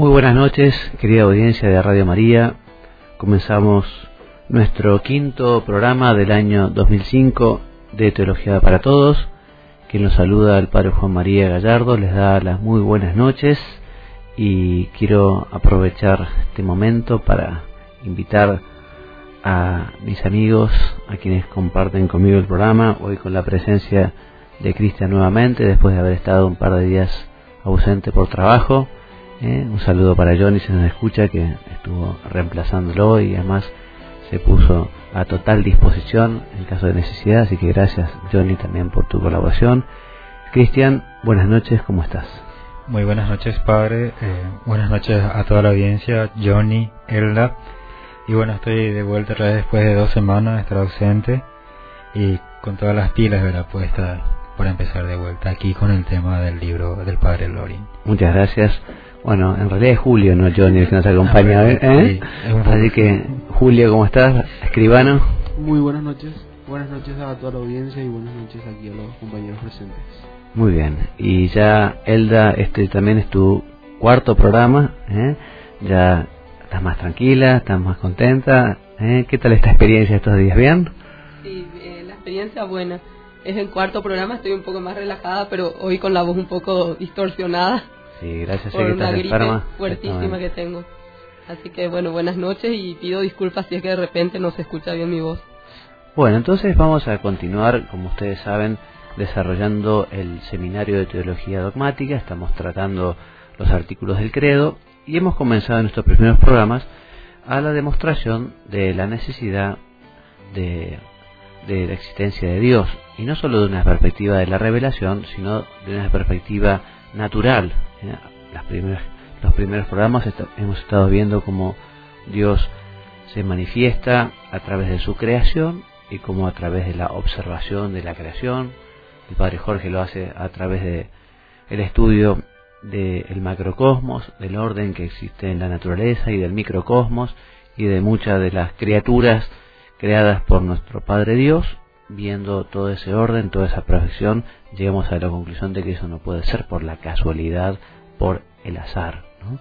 Muy buenas noches, querida audiencia de Radio María. Comenzamos nuestro quinto programa del año 2005 de Teología para Todos. Quien nos saluda, el Padre Juan María Gallardo, les da las muy buenas noches y quiero aprovechar este momento para invitar a mis amigos, a quienes comparten conmigo el programa, hoy con la presencia de Cristian nuevamente, después de haber estado un par de días ausente por trabajo. Un saludo para Johnny, si nos escucha, que estuvo reemplazándolo y además se puso a total disposición en caso de necesidad, así que gracias, Johnny, también por tu colaboración. Cristian, buenas noches, ¿cómo estás? Muy buenas noches, padre. Buenas noches a toda la audiencia, Johnny, Elda. Y bueno, estoy de vuelta otra vez después de 2 semanas de estar ausente y con todas las pilas, ¿verdad?, puestas por empezar de vuelta aquí con el tema del libro del padre Lorin. Muchas gracias. Bueno, en realidad es Julio, no Johnny, el que nos acompaña hoy, ¿eh? Sí, así que, Julio, ¿cómo estás? Escribano. Muy buenas noches a toda la audiencia y buenas noches aquí a los compañeros presentes. Muy bien, y ya, Elda, este también es tu cuarto programa, ¿eh? Ya estás más tranquila, estás más contenta, ¿eh? ¿Qué tal esta experiencia estos días? ¿Bien? Sí, la experiencia buena. Es el cuarto programa, estoy un poco más relajada, pero hoy con la voz un poco distorsionada. Sí, gracias a por que una estás gripe enferma. fuertísima que tengo. Así que bueno, buenas noches y pido disculpas si es que de repente no se escucha bien mi voz. Bueno, entonces vamos a continuar, como ustedes saben, desarrollando el seminario de teología dogmática. Estamos tratando los artículos del credo y hemos comenzado en nuestros primeros programas a la demostración de la necesidad de la existencia de Dios, y no solo de una perspectiva de la revelación, sino de una perspectiva natural. Los primeros programas hemos estado viendo cómo Dios se manifiesta a través de su creación y cómo a través de la observación de la creación. El Padre Jorge lo hace a través de el estudio del macrocosmos, del orden que existe en la naturaleza y del microcosmos y de muchas de las criaturas creadas por nuestro Padre Dios. Viendo todo ese orden, toda esa perfección, llegamos a la conclusión de que eso no puede ser por la casualidad, por el azar, ¿no?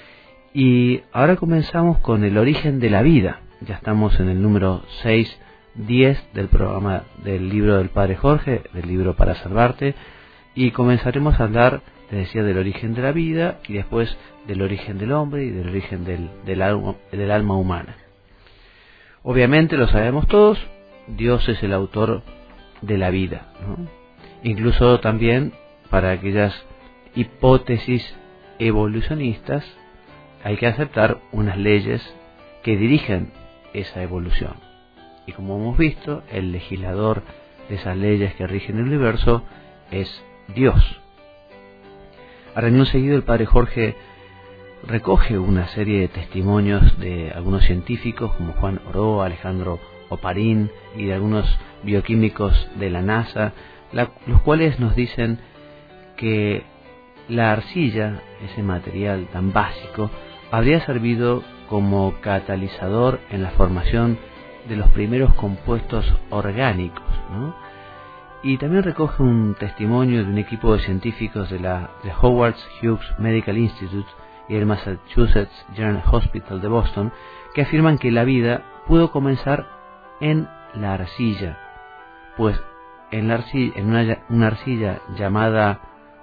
Y ahora comenzamos con el origen de la vida. Ya estamos en el número 6-10 del programa del libro del Padre Jorge, del libro Para Salvarte, y comenzaremos a hablar, les decía, del origen de la vida y después del origen del hombre y del origen del alma humana. Obviamente lo sabemos todos, Dios es el autor de la vida, ¿no? Incluso también para aquellas hipótesis evolucionistas hay que aceptar unas leyes que dirigen esa evolución. Y como hemos visto, el legislador de esas leyes que rigen el universo es Dios. Ahora, en un seguido, el Padre Jorge recoge una serie de testimonios de algunos científicos como Juan Oró, Alejandro Oparín y de algunos bioquímicos de la NASA, los cuales nos dicen que la arcilla, ese material tan básico, habría servido como catalizador en la formación de los primeros compuestos orgánicos, ¿no? Y también recoge un testimonio de un equipo de científicos de Howard Hughes Medical Institute y el Massachusetts General Hospital de Boston, que afirman que la vida pudo comenzar en la arcilla, pues en una arcilla llamada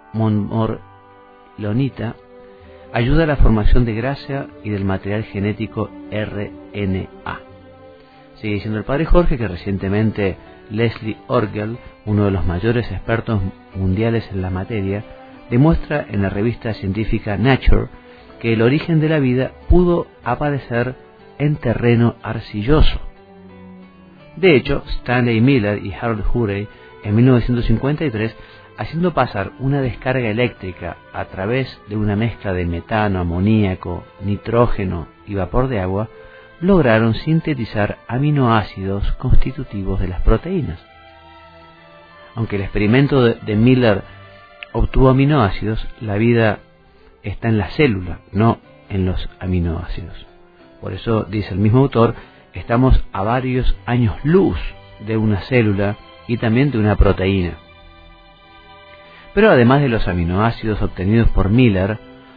morlonita ayuda a la formación de grasa y del material genético RNA. Sigue diciendo el Padre Jorge que recientemente Leslie Orgel, uno de los mayores expertos mundiales en la materia, demuestra en la revista científica Nature que el origen de la vida pudo aparecer en terreno arcilloso. De hecho, Stanley Miller y Harold Urey, en 1953, haciendo pasar una descarga eléctrica a través de una mezcla de metano, amoníaco, nitrógeno y vapor de agua, lograron sintetizar aminoácidos constitutivos de las proteínas. Aunque el experimento de Miller obtuvo aminoácidos, la vida está en la célula, no en los aminoácidos. Por eso, dice el mismo autor, estamos a varios años luz de una célula y también de una proteína. Pero además de los aminoácidos obtenidos por Miller,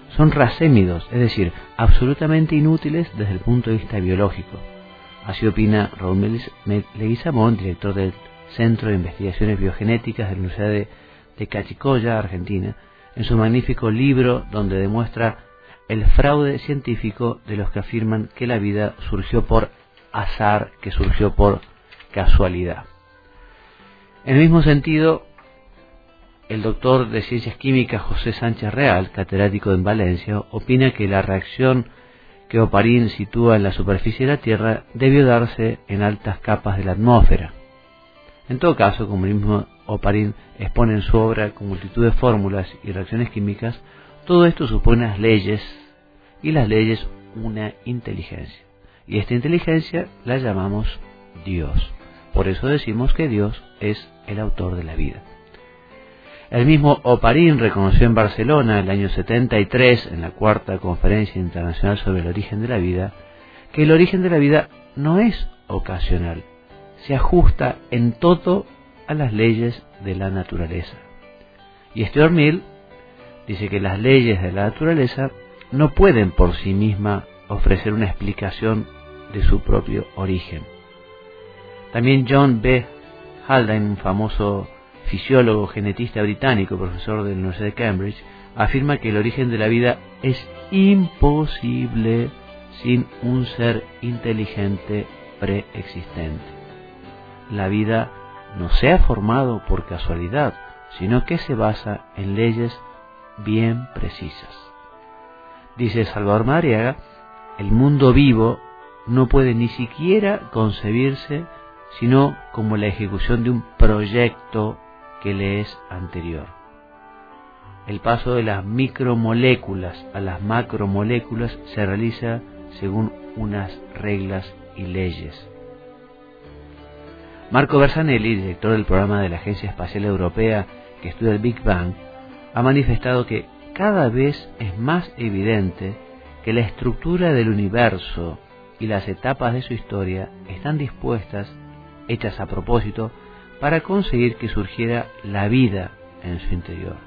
son racémidos, es decir, absolutamente inútiles desde el punto de vista biológico. Así opina Raúl Leguizamón, director del Centro de Investigaciones Biogenéticas de la Universidad de Cachicoya, Argentina, en su magnífico libro donde demuestra el fraude científico de los que afirman que la vida surgió por azar, que surgió por casualidad. En el mismo sentido, el doctor de Ciencias Químicas José Sánchez Real, catedrático en Valencia, opina que la reacción que Oparín sitúa en la superficie de la Tierra debió darse en altas capas de la atmósfera. En todo caso, como el mismo Oparín expone en su obra con multitud de fórmulas y reacciones químicas, todo esto supone las leyes, y las leyes una inteligencia. Y esta inteligencia la llamamos Dios. Por eso decimos que Dios es el autor de la vida. El mismo Oparín reconoció en Barcelona, en el año 73, en la cuarta Conferencia Internacional sobre el Origen de la Vida, que el origen de la vida no es ocasional, se ajusta en todo a las leyes de la naturaleza. Y Stuart Mill dice que las leyes de la naturaleza no pueden por sí mismas ofrecer una explicación de su propio origen. También John B. Haldane, un famoso fisiólogo genetista británico, profesor de la Universidad de Cambridge, afirma que el origen de la vida es imposible sin un ser inteligente preexistente. La vida no se ha formado por casualidad, sino que se basa en leyes bien precisas. Dice Salvador Madariaga, el mundo vivo no puede ni siquiera concebirse sino como la ejecución de un proyecto que le es anterior. El paso de las micromoléculas a las macromoléculas se realiza según unas reglas y leyes. Marco Bersanelli, director del programa de la Agencia Espacial Europea que estudia el Big Bang, ha manifestado que cada vez es más evidente que la estructura del universo y las etapas de su historia están dispuestas, hechas a propósito, para conseguir que surgiera la vida en su interior.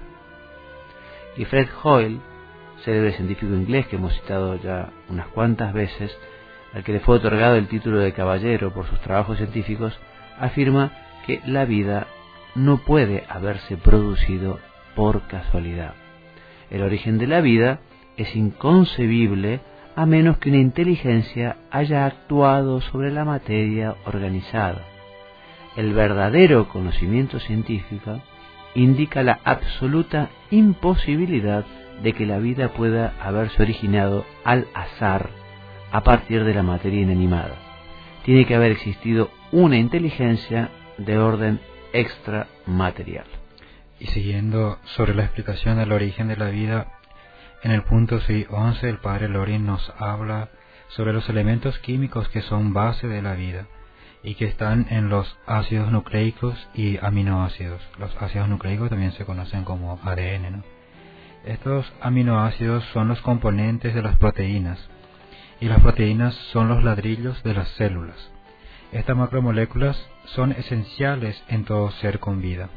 Y Fred Hoyle, célebre científico inglés que hemos citado ya unas cuantas veces, al que le fue otorgado el título de caballero por sus trabajos científicos, afirma que la vida no puede haberse producido por casualidad. El origen de la vida es inconcebible a menos que una inteligencia haya actuado sobre la materia organizada. El verdadero conocimiento científico indica la absoluta imposibilidad de que la vida pueda haberse originado al azar a partir de la materia inanimada. Tiene que haber existido una inteligencia de orden extramaterial. Y siguiendo sobre la explicación del origen de la vida, en el punto 11 el padre Lorin nos habla sobre los elementos químicos que son base de la vida y que están en los ácidos nucleicos y aminoácidos. Los ácidos nucleicos también se conocen como ADN, ¿no? Estos aminoácidos son los componentes de las proteínas y las proteínas son los ladrillos de las células. Estas macromoléculas son esenciales en todo ser con vida.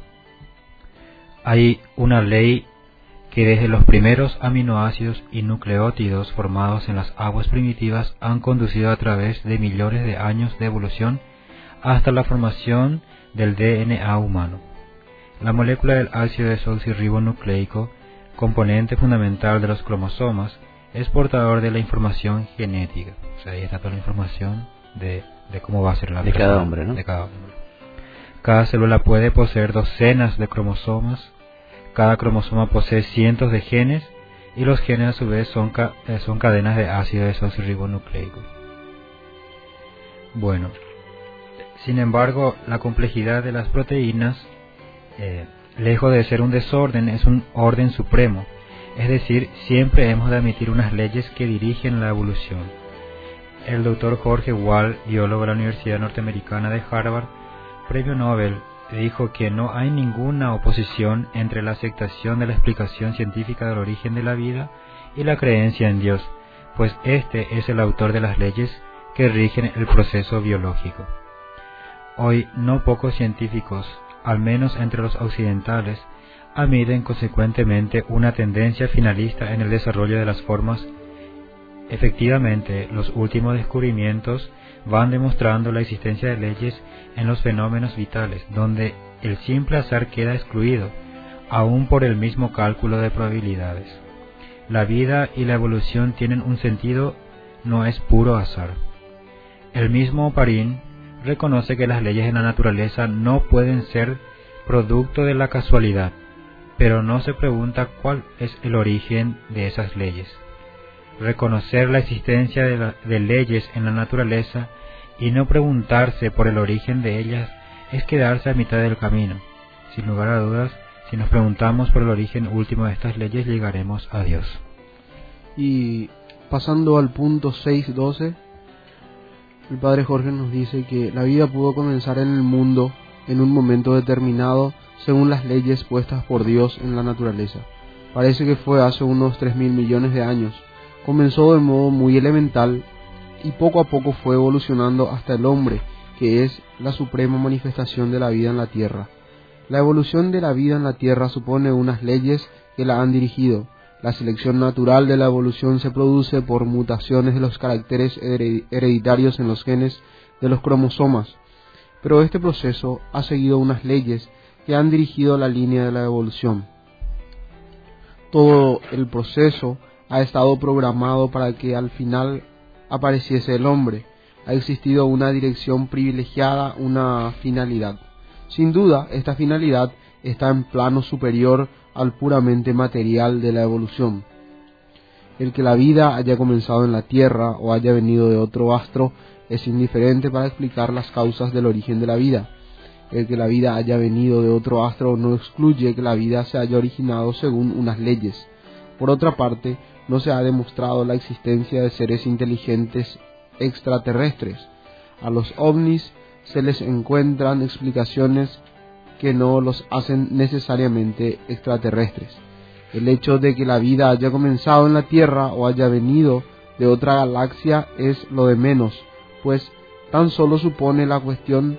Hay una ley que desde los primeros aminoácidos y nucleótidos formados en las aguas primitivas han conducido a través de millones de años de evolución hasta la formación del DNA humano. La molécula del ácido desoxirribonucleico, componente fundamental de los cromosomas, es portador de la información genética. O sea, ahí está toda la información de cómo va a ser la de cada hombre, ¿no? De cada hombre. Cada célula puede poseer docenas de cromosomas. Cada cromosoma posee cientos de genes y los genes a su vez son cadenas de ácido desoxirribonucleico. Bueno, sin embargo, la complejidad de las proteínas, lejos de ser un desorden, es un orden supremo. Es decir, siempre hemos de admitir unas leyes que dirigen la evolución. El doctor Jorge Wall, biólogo de la Universidad Norteamericana de Harvard, premio Nobel, dijo que no hay ninguna oposición entre la aceptación de la explicación científica del origen de la vida y la creencia en Dios, pues este es el autor de las leyes que rigen el proceso biológico. Hoy no pocos científicos, al menos entre los occidentales, admiten consecuentemente una tendencia finalista en el desarrollo de las formas. Efectivamente, los últimos descubrimientos van demostrando la existencia de leyes en los fenómenos vitales, donde el simple azar queda excluido, aún por el mismo cálculo de probabilidades. La vida y la evolución tienen un sentido, no es puro azar. El mismo Parín reconoce que las leyes de la naturaleza no pueden ser producto de la casualidad, pero no se pregunta cuál es el origen de esas leyes. Reconocer la existencia de leyes en la naturaleza y no preguntarse por el origen de ellas es quedarse a mitad del camino. Sin lugar a dudas, si nos preguntamos por el origen último de estas leyes, llegaremos a Dios. Y pasando al punto 6.12, el padre Jorge nos dice que la vida pudo comenzar en el mundo en un momento determinado según las leyes puestas por Dios en la naturaleza. Parece que fue hace unos 3.000 millones de años. Comenzó de modo muy elemental y poco a poco fue evolucionando hasta el hombre, que es la suprema manifestación de la vida en la tierra. La evolución de la vida en la tierra supone unas leyes que la han dirigido. La selección natural de la evolución se produce por mutaciones de los caracteres hereditarios en los genes de los cromosomas, pero este proceso ha seguido unas leyes que han dirigido la línea de la evolución. Todo el proceso ha estado programado para que al final apareciese el hombre. Ha existido una dirección privilegiada, una finalidad. Sin duda, esta finalidad está en plano superior al puramente material de la evolución. El que la vida haya comenzado en la Tierra o haya venido de otro astro es indiferente para explicar las causas del origen de la vida. El que la vida haya venido de otro astro no excluye que la vida se haya originado según unas leyes. Por otra parte, no se ha demostrado la existencia de seres inteligentes extraterrestres. A los ovnis se les encuentran explicaciones que no los hacen necesariamente extraterrestres. El hecho de que la vida haya comenzado en la Tierra o haya venido de otra galaxia es lo de menos, pues tan solo pospone la cuestión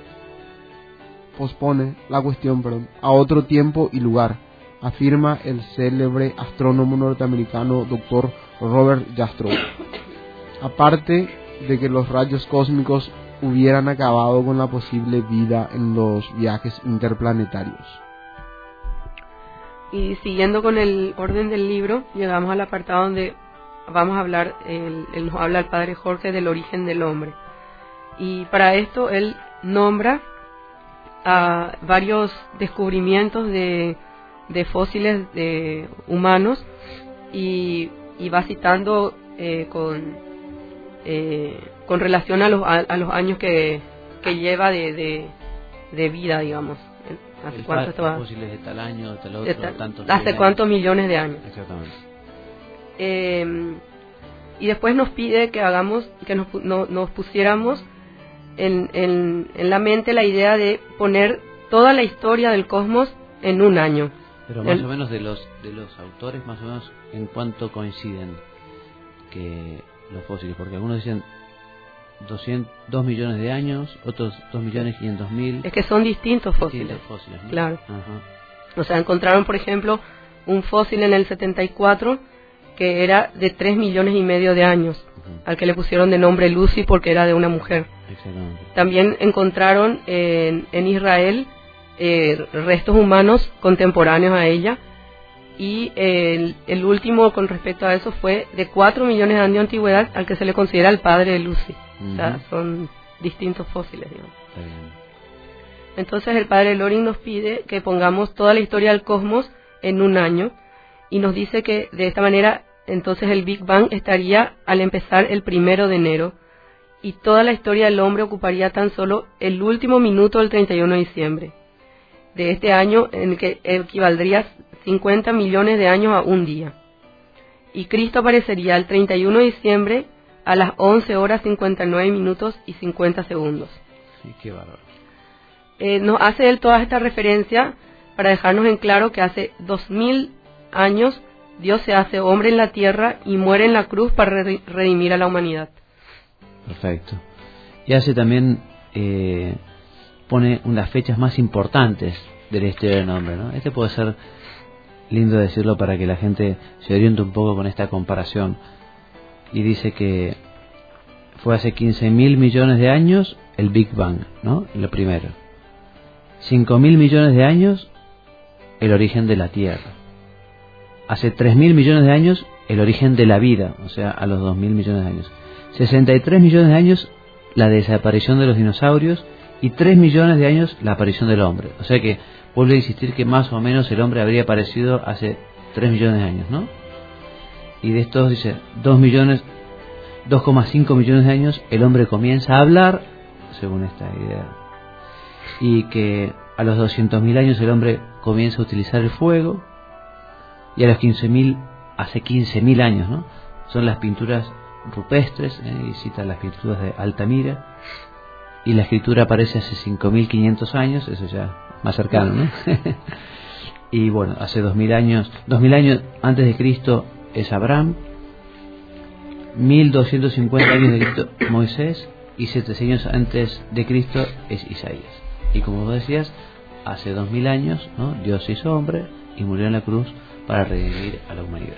a otro tiempo y lugar, afirma el célebre astrónomo norteamericano Dr. Robert Jastrow. Aparte de que los rayos cósmicos hubieran acabado con la posible vida en los viajes interplanetarios. Y siguiendo con el orden del libro, llegamos al apartado donde vamos a hablar, nos habla el padre Jorge del origen del hombre. Y para esto él nombra a varios descubrimientos de fósiles de humanos y va citando con relación a los años que lleva de vida, digamos. ¿Hace cuánto estaba? Fósiles de tal año, de tal otro, tantos ¿Hace cuántos millones de años? Exactamente. Y después nos pide que nos pusiéramos en la mente la idea de poner toda la historia del cosmos en un año. Pero más o menos de los autores, más o menos en cuánto coinciden que los fósiles, porque algunos dicen 2 millones de años, otros 2.500.000. Es que son distintos fósiles, ¿no? Claro. Ajá. O sea, encontraron, por ejemplo, un fósil en el 74 que era de 3 millones y medio de años, al que le pusieron de nombre Lucy porque era de una mujer. Exactamente. También encontraron en Israel restos humanos contemporáneos a ella, y el último con respecto a eso fue de 4 millones de años de antigüedad, al que se le considera el padre de Lucy. O sea, son distintos fósiles, digamos. Entonces el padre Loring nos pide que pongamos toda la historia del cosmos en un año, y nos dice que de esta manera entonces el Big Bang estaría al empezar el 1 de enero, y toda la historia del hombre ocuparía tan solo el último minuto del 31 de diciembre de este año, en el que equivaldría 50 millones de años a un día. Y Cristo aparecería el 31 de diciembre a las 11 horas 59 minutos y 50 segundos. Sí, qué bárbaro. Nos hace él toda esta referencia para dejarnos en claro que hace 2000 años Dios se hace hombre en la tierra y muere en la cruz para redimir a la humanidad. Perfecto. Y hace también, pone las fechas más importantes de la historia del hombre, ¿no? Este puede ser lindo decirlo para que la gente se oriente un poco con esta comparación. Y dice que fue hace 15.000 millones de años el Big Bang, ¿no? Lo primero. 5.000 millones de años el origen de la Tierra. Hace 3.000 millones de años el origen de la vida, o sea, a los 2.000 millones de años. 63 millones de años la desaparición de los dinosaurios y 3 millones de años la aparición del hombre. O sea que vuelve a insistir que más o menos el hombre habría aparecido hace 3 millones de años, ¿no? Y de estos dice 2,5 millones de años el hombre comienza a hablar, según esta idea. Y que a los 200.000 años el hombre comienza a utilizar el fuego. Y a los 15.000, hace 15.000 años, ¿no? Son las pinturas rupestres, y cita las pinturas de Altamira. Y la escritura aparece hace 5.500 años, eso ya más cercano, ¿no? Y bueno, hace 2.000 años antes de Cristo es Abraham, 1.250 años de Cristo Moisés, y 700 años antes de Cristo es Isaías. Y como vos decías, hace 2.000 años, ¿no? Dios se hizo hombre y murió en la cruz para redimir a la humanidad.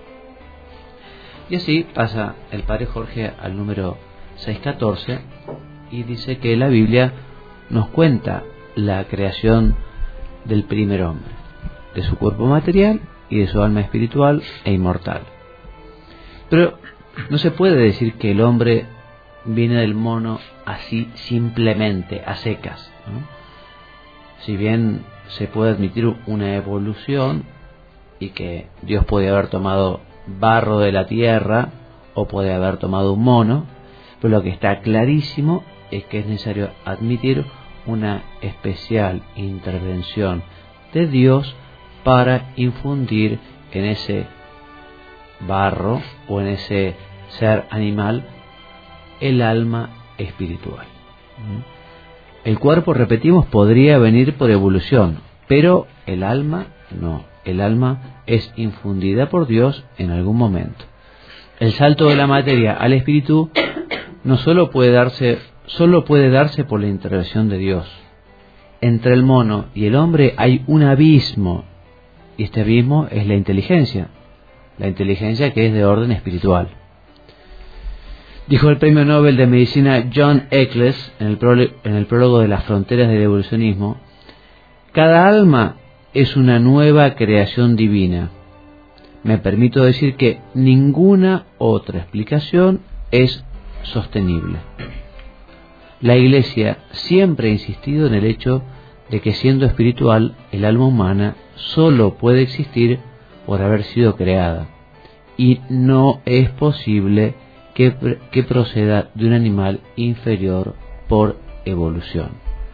Y así pasa el padre Jorge al número 614 y dice que la Biblia nos cuenta la creación del primer hombre, de su cuerpo material y de su alma espiritual e inmortal. Pero no se puede decir que el hombre viene del mono así simplemente, a secas, ¿no? Si bien se puede admitir una evolución y que Dios puede haber tomado barro de la tierra o puede haber tomado un mono, pero lo que está clarísimo es que es necesario admitir una especial intervención de Dios para infundir en ese barro o en ese ser animal el alma espiritual. El cuerpo, repetimos, podría venir por evolución, pero el alma no. El alma es infundida por Dios en algún momento. El salto de la materia al espíritu no solo puede darse por la intervención de Dios. Entre el mono y el hombre hay un abismo, y este abismo es la inteligencia que es de orden espiritual. Dijo el premio Nobel de Medicina John Eccles en el prólogo de Las fronteras del evolucionismo: cada alma es una nueva creación divina. Me permito decir que ninguna otra explicación es sostenible. La Iglesia siempre ha insistido en el hecho de que, siendo espiritual, el alma humana solo puede existir por haber sido creada, y no es posible que proceda de un animal inferior por evolución.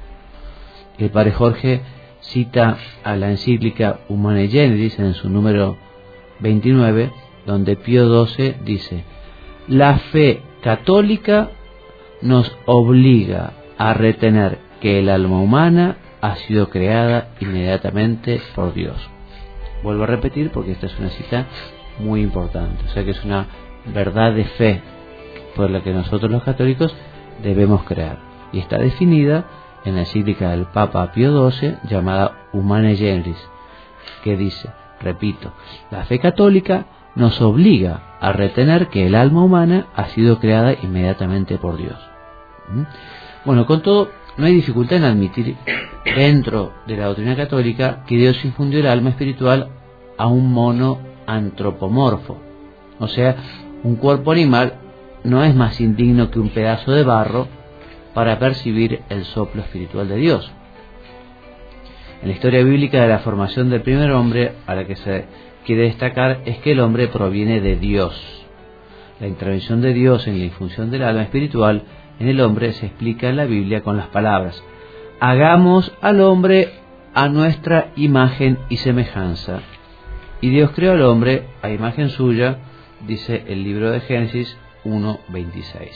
El padre Jorge cita a la encíclica Humanae Generis en su número 29, donde Pío XII dice: la fe católica nos obliga a retener que el alma humana ha sido creada inmediatamente por Dios. Vuelvo a repetir porque esta es una cita muy importante, o sea que es una verdad de fe por la que nosotros los católicos debemos creer, y está definida en la encíclica del Papa Pío XII llamada Humanae Generis, que dice, repito, la fe católica nos obliga a retener que el alma humana ha sido creada inmediatamente por Dios. Bueno, con todo, no hay dificultad en admitir dentro de la doctrina católica que Dios infundió el alma espiritual a un mono antropomorfo, o sea, un cuerpo animal no es más indigno que un pedazo de barro para percibir el soplo espiritual de Dios. En la historia bíblica de la formación del primer hombre, a la que se quiere destacar es que el hombre proviene de Dios. La intervención de Dios en la infusión del alma espiritual en el hombre se explica en la Biblia con las palabras: hagamos al hombre a nuestra imagen y semejanza. Y Dios creó al hombre a imagen suya, dice el libro de Génesis 1:26.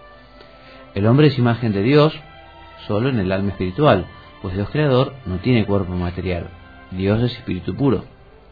El hombre es imagen de Dios solo en el alma espiritual, pues Dios creador no tiene cuerpo material. Dios es espíritu puro.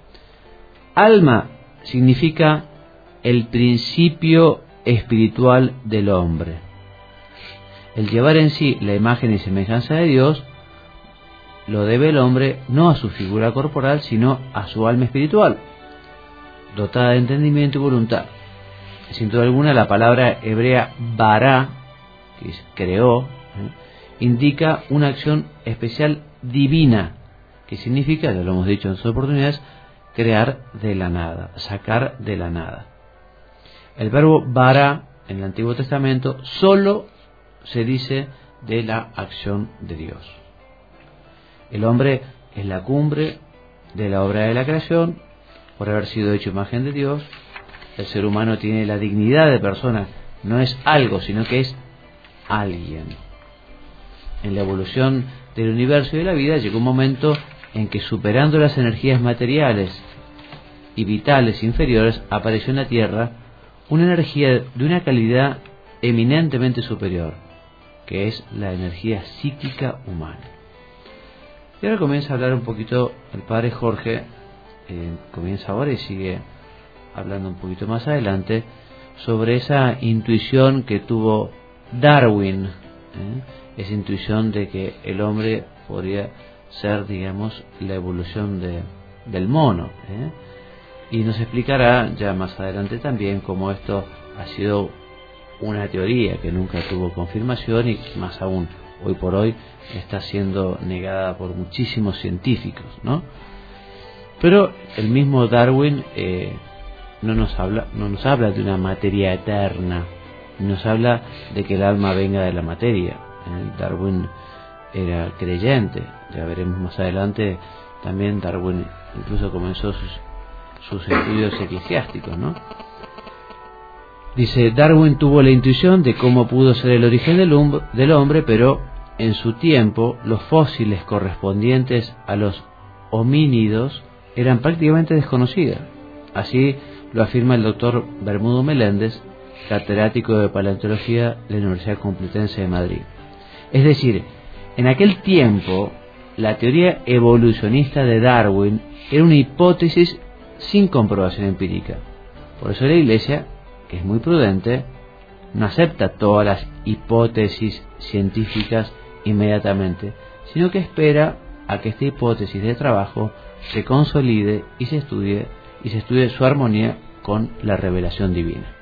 Alma significa el principio espiritual del hombre. El llevar en sí la imagen y semejanza de Dios lo debe el hombre no a su figura corporal, sino a su alma espiritual, dotada de entendimiento y voluntad. Sin duda alguna, la palabra hebrea bara, que es creó, indica una acción especial divina, que significa, ya lo hemos dicho en sus oportunidades, crear de la nada, sacar de la nada. El verbo bara en el Antiguo Testamento solo se dice de la acción de Dios. El hombre es la cumbre de la obra de la creación, por haber sido hecho imagen de Dios. El ser humano tiene la dignidad de persona, no es algo, sino que es alguien. En la evolución del universo y de la vida llegó un momento en que, superando las energías materiales y vitales inferiores, apareció en la Tierra una energía de una calidad eminentemente superior, que es la energía psíquica humana. Y ahora comienza a hablar un poquito el padre Jorge, comienza ahora y sigue hablando un poquito más adelante sobre esa intuición que tuvo Darwin, esa intuición de que el hombre podría ser, digamos, la evolución del mono, y nos explicará ya más adelante también cómo esto ha sido una teoría que nunca tuvo confirmación y más aún hoy por hoy está siendo negada por muchísimos científicos, ¿no? Pero el mismo Darwin no nos habla de una materia eterna, nos habla de que el alma venga de la materia. Darwin era creyente, ya veremos más adelante. También Darwin incluso comenzó sus estudios eclesiásticos, ¿no? Dice, Darwin tuvo la intuición de cómo pudo ser el origen del hombre, pero en su tiempo los fósiles correspondientes a los homínidos eran prácticamente desconocidos. Así lo afirma el doctor Bermudo Meléndez, catedrático de paleontología de la Universidad Complutense de Madrid. Es decir, en aquel tiempo la teoría evolucionista de Darwin era una hipótesis sin comprobación empírica. Por eso la Iglesia, que es muy prudente, no acepta todas las hipótesis científicas inmediatamente, sino que espera a que esta hipótesis de trabajo se consolide y se estudie su armonía con la revelación divina.